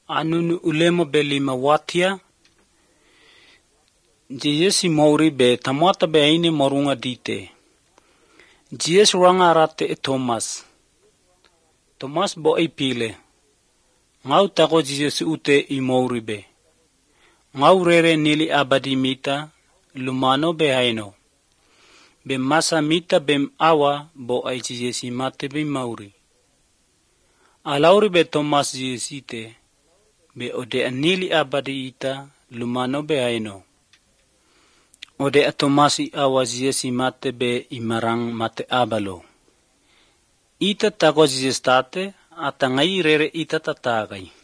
Anunu ulemo belima watia. Jesus mauri be tamata be aine morunga dite. Jesus ranga rate e Thomas. Thomas bo ai pile. Ngau tako Jesus ute I mauri be. Ngau rere nili abadi mita lumano be haino. Be masa mita bem awa bo ai Jesus mate be mauri. Alauri be Thomas Jesus ite. Be ode anili abadi ita lumano be haino. Ode atomasi awa Jesus mate be imarang mate abalo. Ita tako Jesus tate atangai rere ita tatagai.